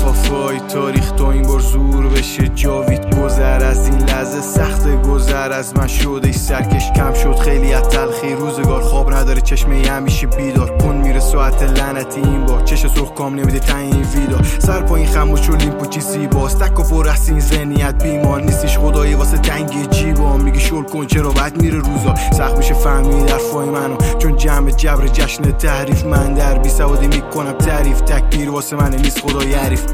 لفافای تاریخ تا این بار زور بشه جاوید گذر از این لحظه سخت گذر از من شده سرکش کم شد خیلی از تلخی روزگار خواب نداره چشمه همیشه بیدار کن میره ساعت لعنتی این بار چش سرخ کام نمیده تعیین ویدا سر پایین خموش و لیمپو چی زیباست تک و پر از این ذهنیت بیمار نیستیش خدایی واسه تنگ جیبا میگی شل کن چرا بعد میره روزا سخت میشه فهمید حرفای منو چون جمع جبر جشن تحریف من در بی سوادی میکنم تعریف تکبیر واسه من نیست خدای حریف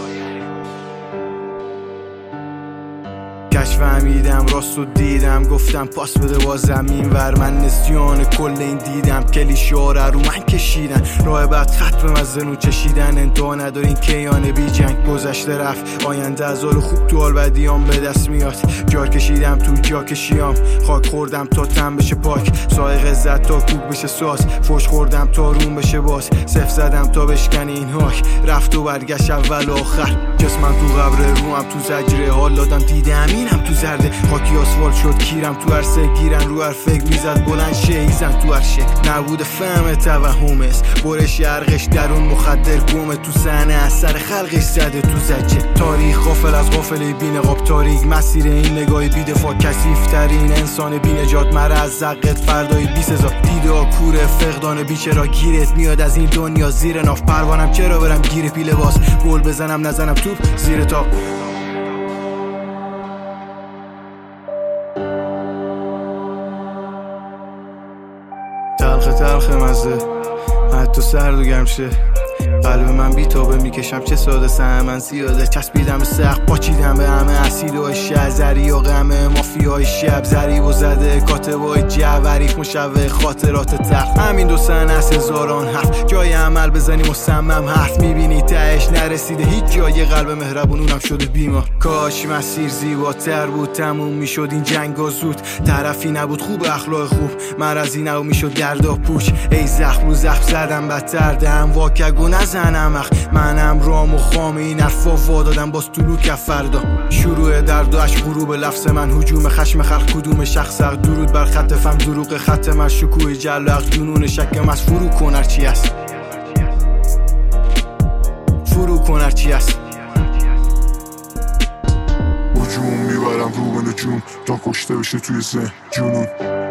کش فهمیدم راستو دیدم گفتم پاس بده با زمین ور من نسیان کل این دیدم کلیشاره رو من کشیدن راه بعد خط به مزنون چشیدن انتها ندارین کیان بی جنگ گذشته رفت آینده از حال خوب تو حال بدیام به دست میاد جار کشیدم تو جا کشیام خاک خوردم تا تن بشه پاک سایق زد تا کوک بشه ساز فوش خوردم تا روم بشه باز صف زدم تا بشکنی این هاک رفت و برگشت اول و آخر جسمم تو قبر روم تو زجره حال دادم دیدم اینم تو زرده خاکی آسفالت شد کیرم تو عرصه گیرن رو هر فکر میزد بلند شیزن تو هر شکل نبود فهم توهم است برش یرقش درون مخدر گومه تو صحنه از سر خلقش زده تو زجه تاریخ غافل از غافله بی نقاب تاریک مسیر این نگاهی بی دفاع کثیف ترین انسان بی نجات مره از زقت فردای 20000 دیده کوره فقدان بیچرا گیرت میاد از این دنیا زیر ناف پروانم چرا برم گیر پیله باز گل بزنم نزنم توپ زیر تا تلخ مزه حتی سرد و گرم شه قلب من بی تابه میکشم چه ساده سهم من زیاده چسبیدم به سخت پاچیدم به همه اسیدهای شهزری و غمه مافیای شب ضریب و زده کاتبای جوریف مشوه خاطرات تخت همین دو سن از هزاران حرف جای عمل بزنی مصمم حرف میبینی تهش نرسیده هیچ جای قلب مهربون اونم شده بیمار کاش مسیر زیباتر بود تموم میشد این جنگا زود طرفی نبود خوب اخلاق خوب مرضی نبود میشد دردا پوچ ای زخم رو زخم زدم بدتر دهم واکگو نزنم منم رام و خام این حرفا وادادم باز طلوع کف فردا شروع درد و عشق غروب لفظ من هجوم خشم خلق کدوم شخص درود بر خط فهم دروغ خط من شکوه جلق جنون شکم از فرو کن هرچی است فرو کن هرچی است هجوم میبرم رو به نجوم تا کشته بشه توی ذهن جنون